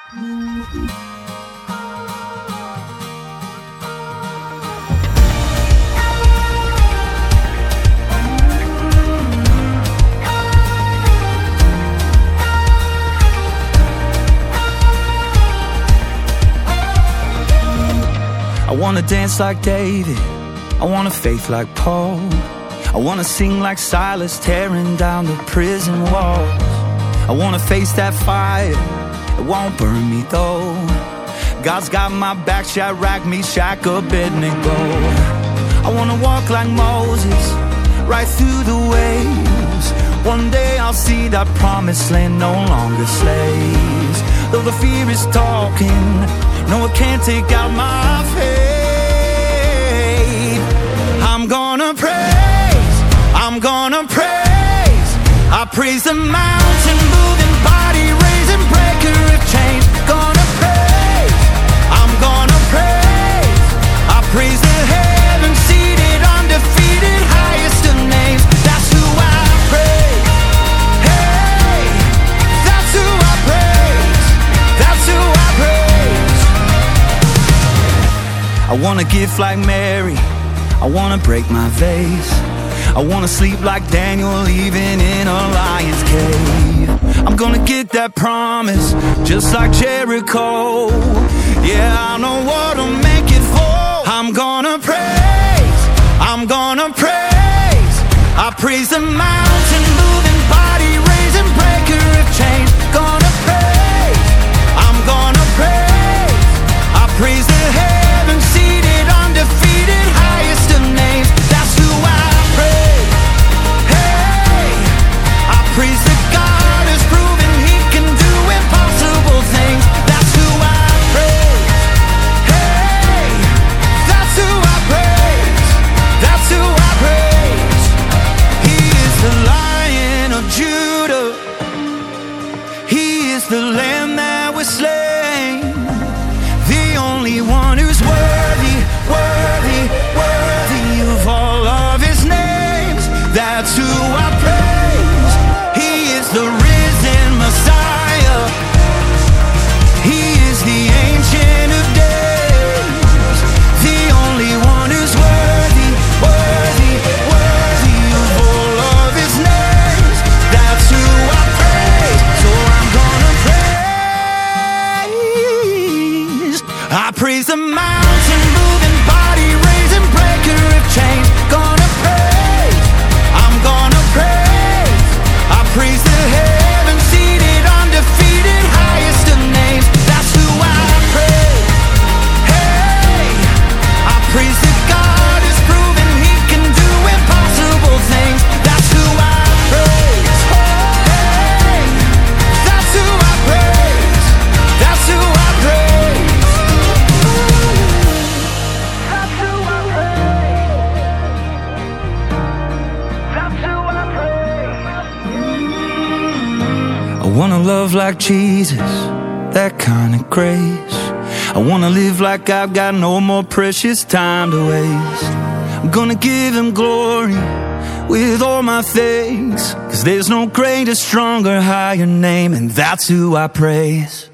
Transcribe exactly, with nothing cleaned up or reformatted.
I wanna dance like David, I want a faith like Paul, I wanna sing like Silas, tearing down the prison walls. I wanna face that fire, it won't burn me though. God's got my back, Shadrach, Meshach, Abednego. I wanna walk like Moses, right through the waves. One day I'll see that promised land, no longer slaves. Though the fear is talking, no, it can't take out my faith. I'm gonna praise, I'm gonna praise. I praise the mountain moving, body raising, breaker of chains. Gonna praise, I'm gonna praise. I praise the heaven seated, undefeated, highest of names. That's who I praise. Hey, that's who I praise. That's who I praise. I wanna gift like Mary, I wanna break my vase. I wanna sleep like Daniel, even in a lion's cave. I'm gonna get that promise, just like Jericho. Yeah, I know what'll make it for. I'm gonna praise, I'm gonna praise. I praise the mountain moving, body raising, breaker of chains. Gonna praise, I'm gonna praise. I praise the heaven seated, undefeated, highest of names. That's who I praise. Hey, I praise the God who's proven he can do impossible things. That's who I praise. Hey, that's who I praise. That's who I praise. He is the Lion of Judah. He is the Lamb that was slain, the only one who's worthy, worthy, worthy of all of his names. That's who I praise. He is the risen Messiah. He is the Ancient of Days, the only one who's worthy, worthy, worthy of all of his names. That's who I praise. So I'm gonna praise. I praise the mountain moving, body raising, breaker of chains. Gonna praise, I'm gonna praise. I praise the heaven seated, undefeated, highest of names. That's who I praise. Hey, I praise the God who's proven he can do impossible things. That's who I praise. Hey, that's who I praise. That's who I praise. That's who I praise. That's who I praise. I wanna love like Jesus, that kind of grace. I wanna live like I've got no more precious time to waste. I'm gonna give him glory with all my thanks, 'cause there's no greater, stronger, higher name, and that's who I praise.